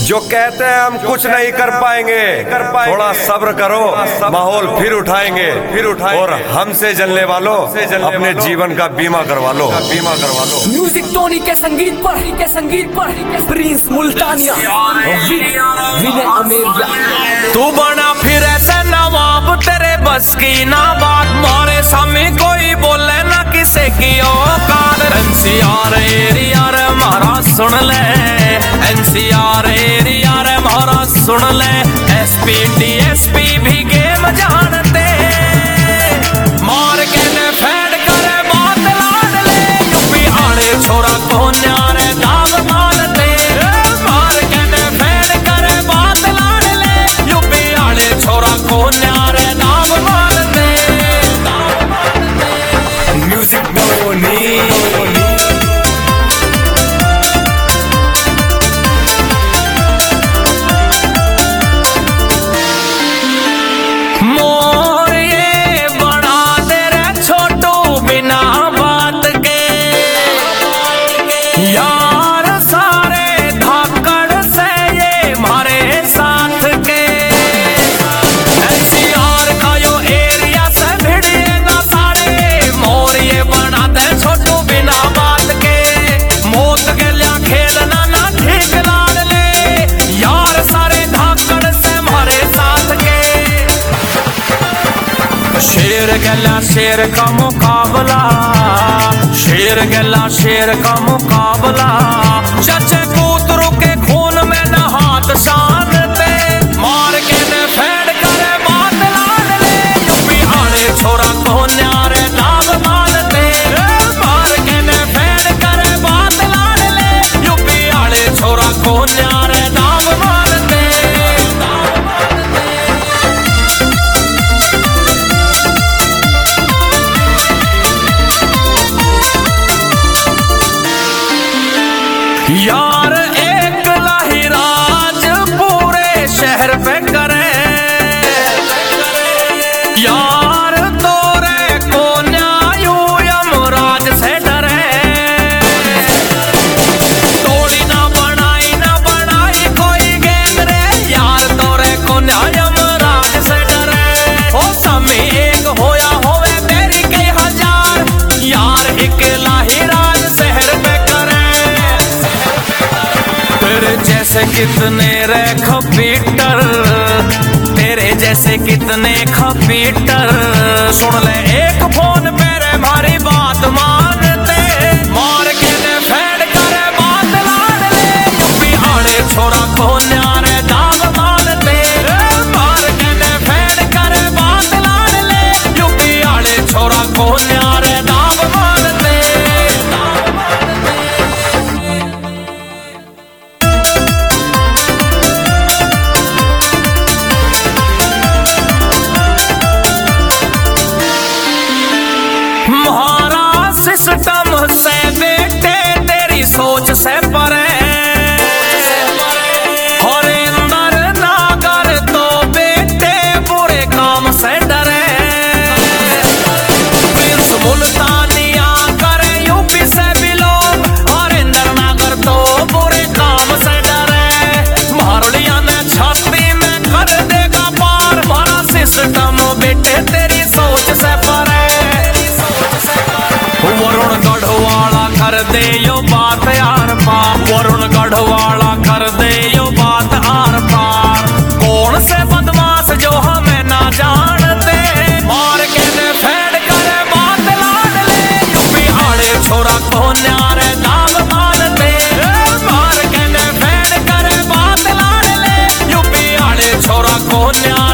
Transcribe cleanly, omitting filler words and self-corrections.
जो कहते हैं हम कुछ नहीं कर पाएंगे, थोड़ा सब्र करो, माहौल फिर उठाएंगे और हमसे जलने वालों अपने जीवन का बीमा करवा लो। म्यूजिक टोनी के संगीत पर प्रिंस मुल्तानिया विनय अमेरिया। तू बना फिर ऐसे नवाब, तेरे बस की ना बात, मारे सामने कोई बोले ना किसे की औकात। एनसीआर एरिया रे मारा सुन ले, एनसीआर एरिया रे मारा सुन ले, एसपी डीएसपी भी गेम जानते, मार के ने फेड करे बात लाड ले, यूपी आड़े छोरा को न्यारे दाम मानते, मार के ने फेड करे बात लाड ले, यूपी आड़े छोरा को न्यारे दाम मानते। म्यूजिक टोनी यार सारे धाकड़ से ये मारे साथ के, एनसीआर का यो एरिया से भिड़ेगा सारे, मोर ये बना दे छोटू बिना बात के, मौत के लिया खेलना ना ठीक लाड ले, यार सारे धाकड़ से मारे साथ के। शेर गला शेर का मुकाबला, शेर गला शेर का मुकाबला, चचे कूतरों के खून में न हाथ शानते, मार के ने फेड करे बात लाड ले, यूपी आड़े छोरा को न्यारे नाम मानते, मार के ने फेड करे बात लाड ले, यूपी आड़े छोरा को न्यारे नाम मानते। यार एक लाहिराज पूरे शहर पे करे, यार तोरे को न्यायू यमराज से डरे, तोड़ी ना बनाई कोई गेंद रे, यार तोरे को न्याय यमराज से डरे, हो समय एक होया होवे तेरी कई हजार, यार एक लाहिराज शहर पे करे। तेरे जैसे कितने रे खपीटर, तेरे जैसे कितने खपीटर, सुन ले एक फोन पे रे मारी बात मानते, मार के ने फेड करे बात लाड ले, यूपी आड़े छोरा को न्यारे दाम मानते, मार के ने फेड करे बात लाड ले, यूपी आड़े छोरा को न्यारे दाम मानते। म्हारा सिस्टम से बेटे तेरी सोच से परे, और अंदर नागर तो बेटे बुरे काम से डरे, प्रिंस मुल्तानिया करे यूपी से बिलोंग, और अंदर नागर तो बुरे काम से डरे, मारलिया ने छाती में कर देगा पार, म्हारा सिस्टम बेटे तेरी सोच से परे। वरुण गढ़वाला कर दे यो बात आर पार, वरुण गढ़वाला कर दे यो बात आर पार, कौन से बदमाश जो हमें ना जानते, मार के ने फेड करे बात लाड ले, यूपी आड़े छोरा को न्यारे दाम मानते, मार के ने फेड करे बात लाड ले, यूपी आड़े छोरा को न्यारे